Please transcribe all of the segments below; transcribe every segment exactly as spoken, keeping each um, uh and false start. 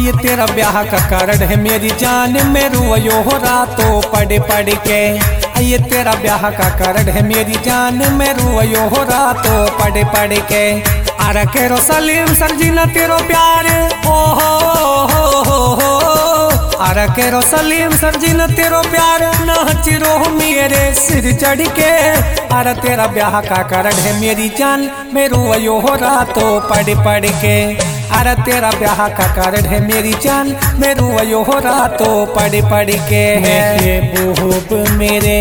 ये तेरा ब्याह का कारण है मेरी जान, मैं रोयो हो रातों पढ़ पढ़ के। ये तेरा ब्याह का कारण है मेरी जान, मैं रोयो हो रातों पढ़ पढ़ के। अरे केरो सलीम सरजीना तेरो प्यार, ओ हो हो हो हो। अरे केरो सलीम सरजीना तेरो प्यार, नाच रो मेरे सिर चढ़ के। अरे तेरा ब्याह का कारण है मेरी जान, मैं रोयो हो रातों पढ़ पढ़ के। अरे तेरा ब्याह का कारण है मेरी जान, मैं रोयो हो रातों पढ़ पढ़ के। महबूब मेरे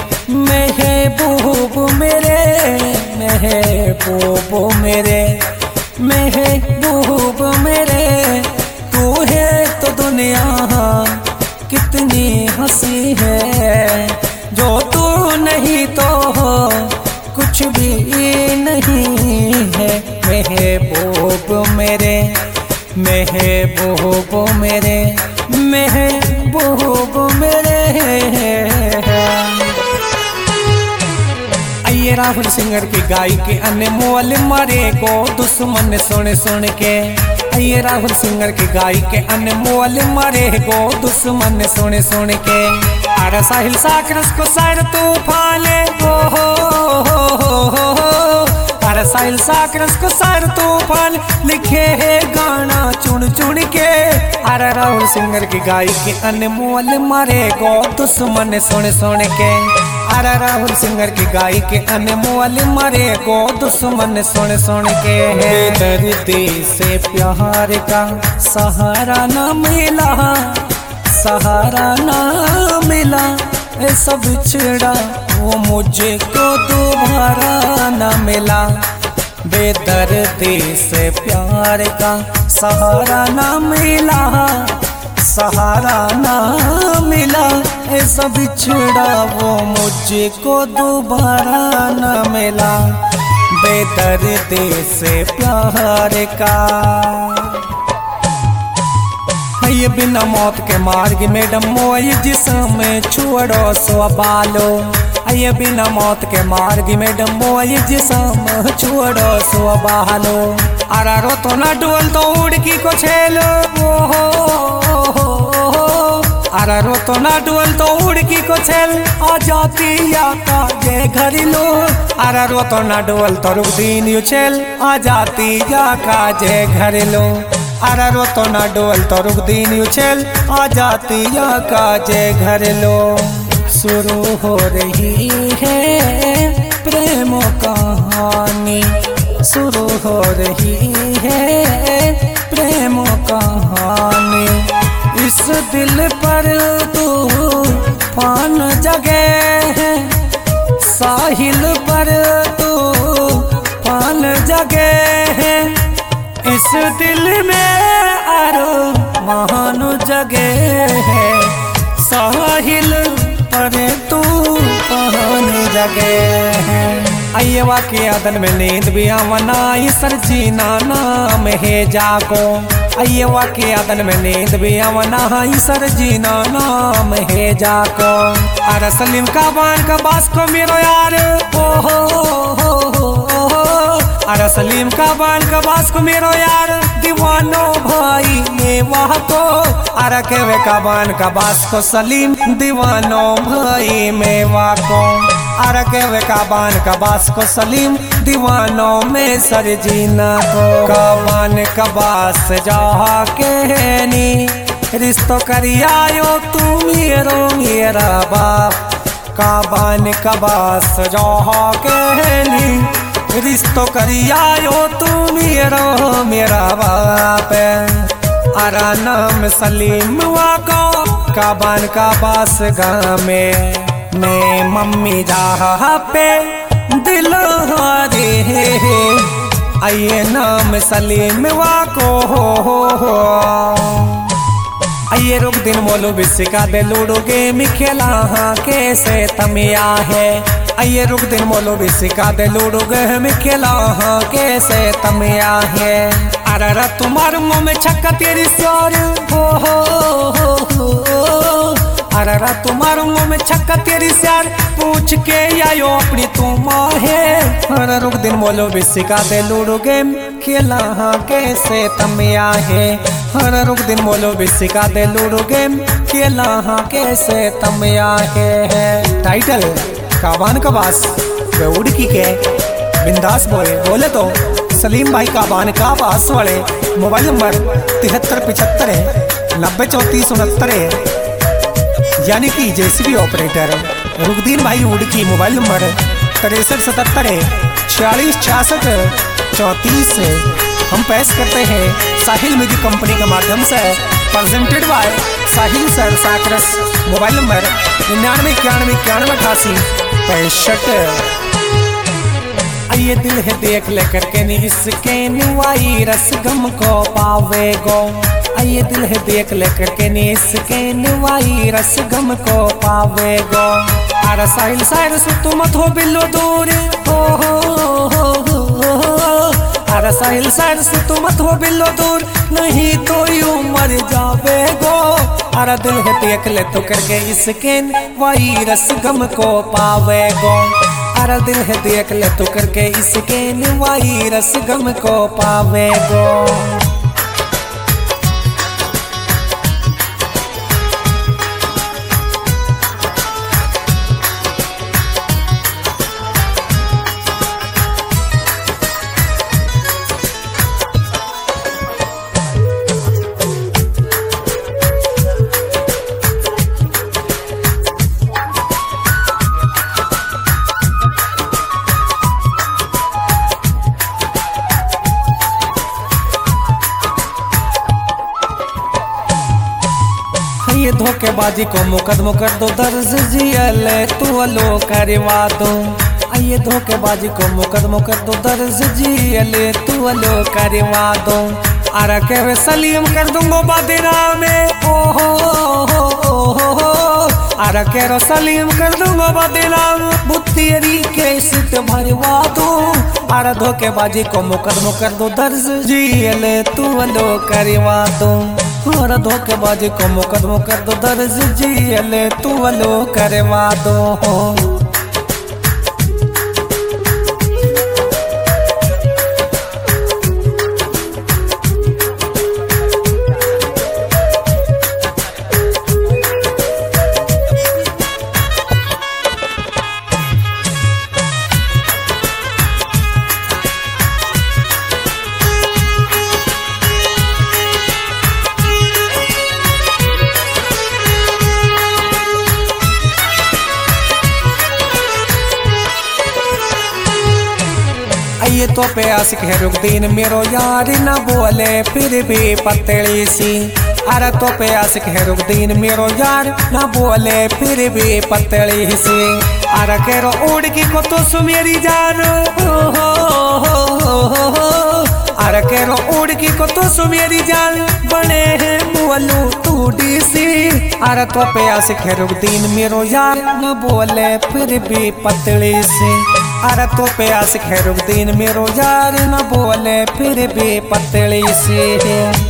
महबूब मेरे महबूब मेरे महबूब मेरे, तू है तो दुनिया कितनी हंसी है। जो तू नहीं तो कुछ भी नहीं है। महबूब मेरे महबूब मेरे महबूब मेरे। ये राहुल सिंगर की गाय के अनमोल मरे को दुश्मन सुन सुन के। ये राहुल सिंगर की गाय के अनमोल मरे को दुश्मन सुन सुन के। अरे साहिल साकरस को सर तूफान, हो हो हो हो हो। अरे साहिल साकरस को सर तूफान लिखे है गाना चुन चुन के। अरे राहुल सिंगर की गाय के अनमोल मरे को दुश्मन सुन सुन के। अरे राहुल सिंगर की गाय के अनमोल मरे को दुश्मन सुन सुन के। दर्दी से प्यार का सहारा ना मिला, सहारा ना मिला। ऐसा बिछड़ा वो मुझे को दोबारा ना मिला। बेदर्दी से प्यार का सहारा ना मिला, सहारा ना मिला। ऐसा बिछड़ा वो मुझे को दोबारा ना मिला। बेदर्दी से प्यार का। ये बिना मौत के मार्ग में डमो, ये जिस्म छोड़ो सवालो। ये बिना मौत के मार्ग में डमो, ये जिस्म छोड़ो सवालो। अरे रो तो ना डोल तो उड़की को छेलो, ओ हो हो हो। अरे रो तो ना डोल तो उड़की को छेल, आ जाती या काजे घर लो। अरे रो तो ना डोल तो रुक दिन यू छेल, आ जाती या काजे घर लो। अरे रो तो ना डोल तो रुक दिन यू छेल, आ जाती या काजे घर लो। शुरू हो रही है प्रेम कहानी, शुरू हो रही है प्रेम कहानी। इस दिल पर तूफान जगे है, साहिल पर तूफान जगे है। इस दिल में अरमान जगे है, साहिल पर तूफान जगे है। अय्यवा के अदन में नींद भी आवना, सर जीना नाम है जाको। अय्यवा के अदन में नींद भी आवना, सर जीना नाम है जाको। अरे सलीम का बान का बास को मेरो यार, ओ हो हो हो हो। अरे सलीम का बान का बास को मेरो यार, दीवानो भाई मेवा को। अरे केवे का बान का बास को सलीम, दीवानो भाई मेवा को। अरे केवे का बान का बास को सलीम, दीवानो में सर जीना को। काबान का बास जा के नी, रिश्तो करियायो तू मेरो मेरा बाप। काबान का बास जा के नी, रिश्तो करियायो तू मेरो मेरा बाप। अरा नाम सलीम वाको, काबान का बास गाँव में। मैं मम्मी जहाँ पे दिल हारे, आइए नाम सलीम वाको हो हो हो। आइए रुक दिन मोलो बिसिका दे लूडो गेम खेला हाँ कैसे तमिया है। आइए रुक दिन मोलो बिसिका दे लूडो गेम खेला हाँ कैसे तमिया है। अरे तुम्हारे मुँह में छक्का तेरी स्वर, हो हो हो हो। अरे रा तुम्हारो मुँह में छक्का तेरी स्यार पूछ के आयो अपनी तुम है। अरे रुक दिन बोलो भी सिखा दे लूडो गेम खेला हाँ कैसे तम है। अरे रुक दिन बोलो भी सिखा दे लूडो गेम खेला हाँ कैसे तम है। टाइटल काबान का बास वे उड़की के बिंदास बोले बोले तो सलीम भाई काबान का बास वाले। मोबाइल नंबर तिहत्तर पिछहत्तर है नब्बे चौंतीस उनहत्तर है यानी कि जेसीबी ऑपरेटर। रुकदीन भाई उड़की मोबाइल नंबर तिरसठ सतहत्तर है छियालीस छियासठ चौंतीस है। हम पेश करते हैं साहिल म्यूजिक कंपनी के माध्यम से presented by Sahil sir Sakras. Mobile number निन्यानवे इक्यानवे इक्यानवे अठासी पैंसठ। ये दिल है देख ले करके नी इसके नुवाई रस गम को पावेगो। ये दिल है देख ले करके नी इसके नुवाई रस गम को पावेगो। अरे साहिल साहिल सु तुम मत हो बिल्लो दूर हो हो हो हो। अरे साहिल साहिल सु तुम मत हो बिल्लो दूर नहीं तो यूं मर जावेगो। अरे दिल है देख ले तो करके इसके नुवाई रस गम को पावेगो। अरे दिल है देख ले तो करके इसके नुवाई रस गम को पावेगो। ये धोखेबाजी को मुकदमो कर दो दर्ज जियल तू अलो करवा दो। ये धोखेबाजी को मुकदमो कर दो दर्ज जियल तू अलो करवा दो। अरे कह सलीम कर दूंगो बादिना में ओ हो हो हो। अरे कह सलीम कर दूंगो बादिना में बुत्तेरी के सिट भरवा दो। अरे धोखेबाजी को मुकदमो कर दो दर्ज जियल तू अलो करवा दो। और धोखेबाजी को मुकदमो कर दो दर्ज जियल तू अलो करवा दो। ये तो पे आशिक है रुकदीन मेरो यार न बोले फिर भी पतली सी। अरे तो पे आशिक है रुकदीन मेरो यार न बोले फिर भी पतली सी। अरे केरो उड़ की को तो सु मेरी जान हो हो हो हो। अरे केरो उड़ की को तो सु मेरी जान बने हैं बोलू तू डी सी। अरे तो पे आशिक है रुकदीन मेरो यार न बोले फिर भी पतली सी। अरे तो पे आशिक है रुकदीन मेरो यार न बोले फिर भी पतली सी।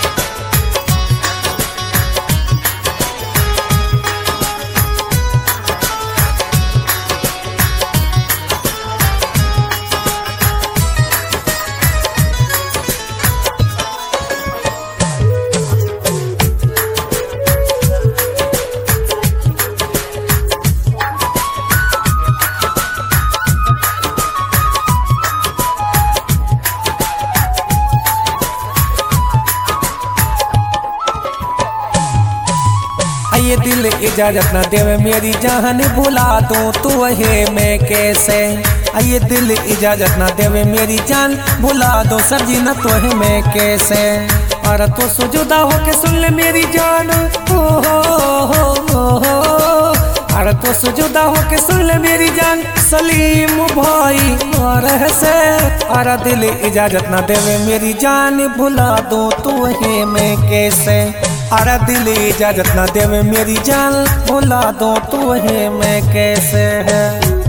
ये दिल इजाजत न देवे मेरी जान भुला दूं तू है मैं कैसे। ये दिल इजाजत न देवे मेरी जान भुला दो सब्जी न तो है मैं कैसे। और तो सुजुदा हो के सुन ले मेरी जान हो हो हो हो। और तो सुजुदा हो के सुन ले मेरी जान सलीम भाई और से। और दिल इजाजत न देवे मेरी जान भुला दूं तू है मैं कैसे। अरे दिल इजाजत न देवे मेरी जान भुला दो तू है मैं कैसे है।